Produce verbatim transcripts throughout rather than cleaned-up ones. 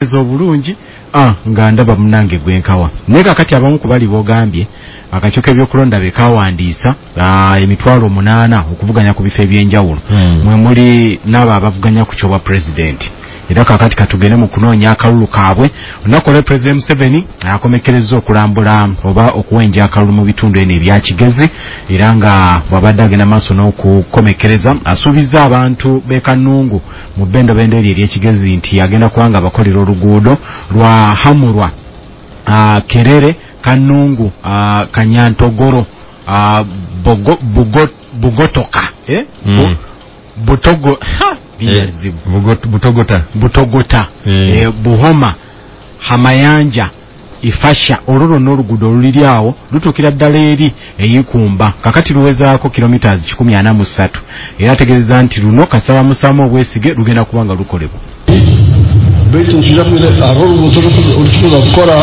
obulungi ah nga ndaba munange gwenkawa neka kati abamu kubali bogambye akachoke byokulonda bekawandiisa ah emitwalo munana okuvuganya ku bifo ebyenjawulo hmm. mwe muri naba abavuganya ku kyoba president era kakati katugene mu kunoonya akalulu kaabwe onakole president Museveni akomekereza okulambula oba okuwenja akalulu mu bitundu ene ebyakigezi era nga wabadde agenda maaso n'okukomekereza asuubiza abantu bekanungu mu bendo bendo eri eryekigezi nti agenda kubanga bakolera oluguudo lwa hamurwa uh, kerere kanungu uh, kanyantogoro uh, bogo, bugot, bugotoka eh? mm. Bu, butogo ha! Eh, bugot, butogota butogota eh. Eh, buhoma hamayanja ifasha ololo n'oluguudo luliri awo lutukira ddala eri eyikumba kakati luwezaako kilometers kikumi ana mu ssatu era ategeeza nti luno kasaba musaamu obwesige lugenda kubanga lukolebwa baitu nshirakwire aho oluguudo olutukuza kukora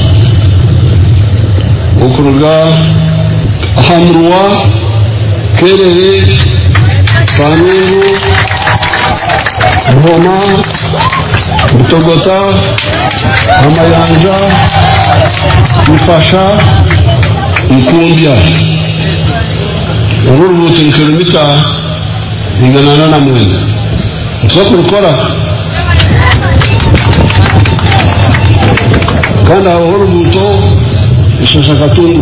okuruga hamurwa kerere kanungu buhoma butogota amayanja ifasha nkumbya uru rubuto ni kilomita ingana na mwenda nsoko rukora kandi aho rubuto ishasha katundu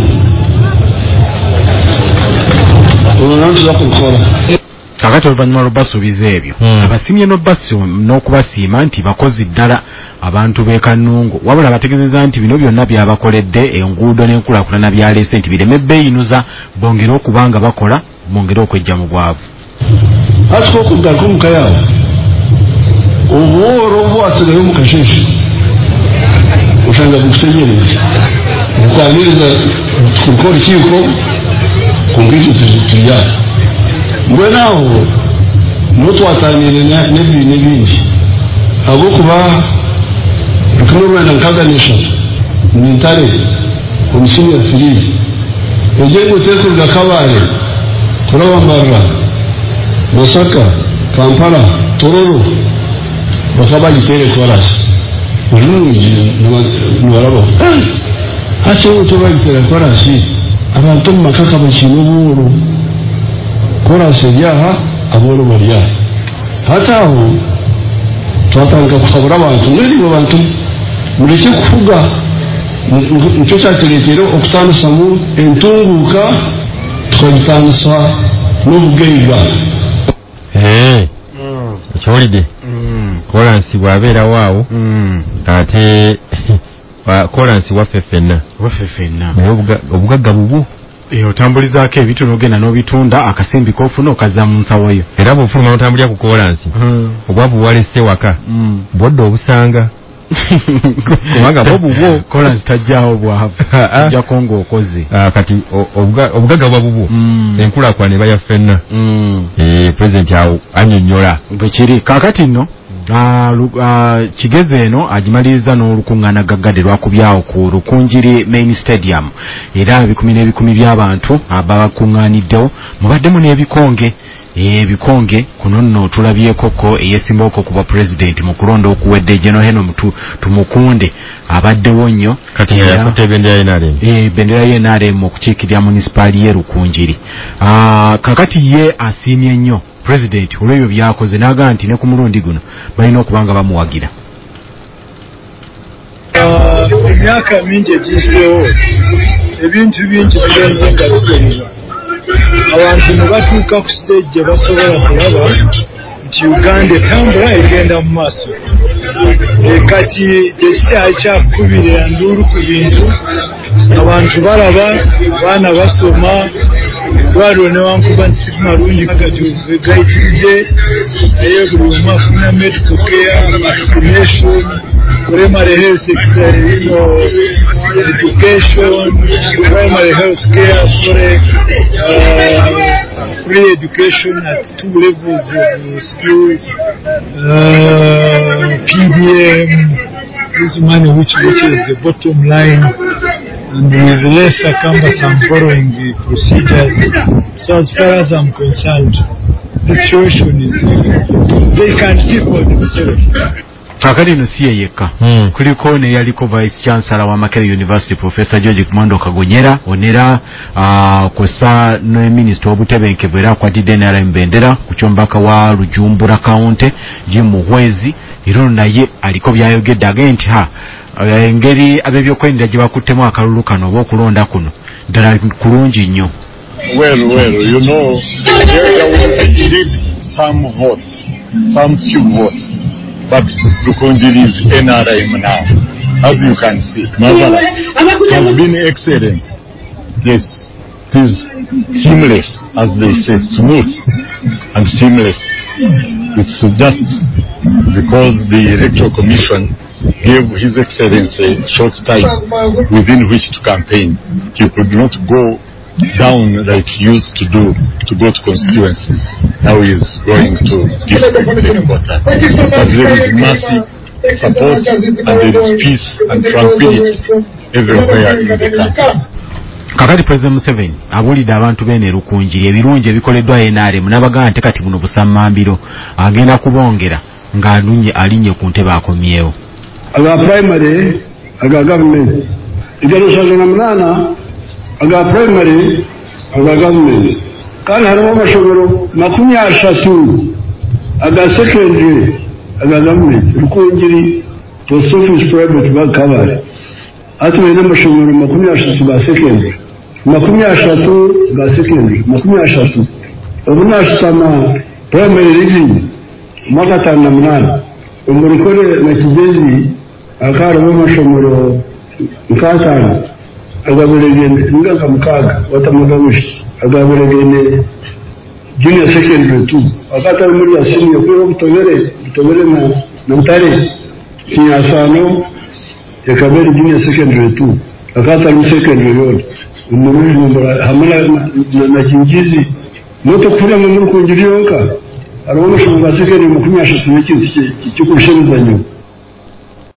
uru nanti zako rukora kakati oluvanyuma lw'obbasuubiza ebyo hmm. abasimye n'obbasi n'okubasiima nti bakozi ddala abantu b'ekanungu wabula bategeezeza nti bino byonna byabakoledde enguudo n'enkulaakulana byaleese nti bireme beeyinuza bongere okubanga bakola bongere okwejja mu bwavu asiko okuddako mukayawo obuwooro obwasigayo mu kasheeshe osanga bukutegereza bukwaniriza kukola ekiiko ku ngeri tuyana mbwe nawo mutwatanire n'ebintu bingi habwokuba rukumi rwenda nkaga n'eshatu nintare omusini ya firiyi egeri gutekurira kabare kurabambarra masaka kampala tororo bakaba gitere korasi urungi nibaraba hati uto bagitere korasi abantu mu makaka bakina ubuuru korasi ryaha aboro barya hata aho twatanga kuhabura abantu mweri mu bantu mureke kuvuga nicyo cyaterekero okutandisa mu entunguka tukagitandisa n'ubugeiga eh ekyolide koransi bwabeera waawo ate koransi waffe ffenna waffe ffenna obugagga bubu Eh otambulizaako ebintu n'ogenda n'obitunda akasimbi k'ofuna okaza mu nsawo yo era bw'ofuluma n'otambulira ku kolansi obwavu bwalese waka bwodda obusanga kubanga bwo bubwo kolansi tajjaawo bwavu ajjako ng'okoze kati obugagga bwa bubwo enkulaakulana eba ya ffenna pulezidenti awo annyonnyola bwe kiri kaakati nno kigeze eno agimaliriza n'olukuŋŋaana gaggadde lwakubyawo ku Rukunjiri main stadium era ebikumi n'ebikumi by'abantu abakuŋŋaaniddewo mubaddemu n'ebikonge ebikonge kuno nno tulabyekoko eyeesimbako kuba president mu kulonda okuwedde General Heno Tumukunde abaddewo nnyo kati yakutte ebendera y'N R M eh bendera y'N R M okukiikirira munisipaali y'e Rukunjiri kakati ye asiimye nnyo president olw'ebyo byakoze n'agamba nti ne ku mulundi guno balina okubanga bamuwagira emyaka mingi egiiseewo ebintu bingi bigenze nga bikolebwa abantu ne batuuka ku stage gye basobola kulaba nti Uganda etambula egenda mu maaso kati tekikyali kyakukubirira nduulu ku bintu abantu balaba baana basoma waliwo newankuba nti si malungi kati begayitiridde naye buli omu afuna medical care vaccination primary health sector you know, education primary health care sorry uh, free education at two levels of school uh, P D M this money which reaches the bottom line and with less cumbersome borrowing the procedures. So as far as I'm concerned, this situation is uh, they can see for themselves. kakali no siye yeka mm. kuliko ne yaliko vice chancellor wa Makerere University Professor George Kumando Kagonyera onera uh, kosa no minister obutebenkebera kwa N R M Bendera kuchombaka wa Rujumbura County Jimu Hwezi iro naye aliko byayogedde agenti ha engeri abebyo kwenda gye bakutemu akalulu kano okulonda kuno ddala kulungi nnyo. Well, well, you know, there, there will be indeed some votes, some few votes, but Rukunjiri is N R M now, as you can see. Marvelous. It has been excellent. Yes, it is seamless, as they say, smooth and seamless. It's just because the Electoral Commission gave His Excellency a short time within which to campaign. He could not go down like he used to do to go to constituencies. Now he is going to district headquarters. But there is mercy, support, and there is peace and tranquility everywhere in the country. Kakati President Museveni abulidde abantu bene Rukunjiri ebirungi ebikoleddwa N R M n'abagamba nti kati buno busammambiro agenda kubongera ng'alunye alinye ku ntebe akomyewo. Aga primary aga government igalo sajana munana aga primary aga government kana harimo amashomero makumi ashatu aga secondary aga government Rukunjiri post office private bakabare atuwe n'amashomero makumi ashatu ga secondary makumi ashatu ga secondary makumi ashatu obunashitama primary living mwaka na munana umurikore na Kigezi akaro amashomero nkatana agaberegene ngaka mukaga watamagawishi agaberegene junior secondary two akata muri ya senior ko butobere butobere na ntare kinyasano yakabere junior secondary two akata muri secondary road umuntu hamala na Kingizi moto kuri mu Rukunjiri yonka arabona shomba secondary makumyashatu n'ikindi cyo kushenzanyo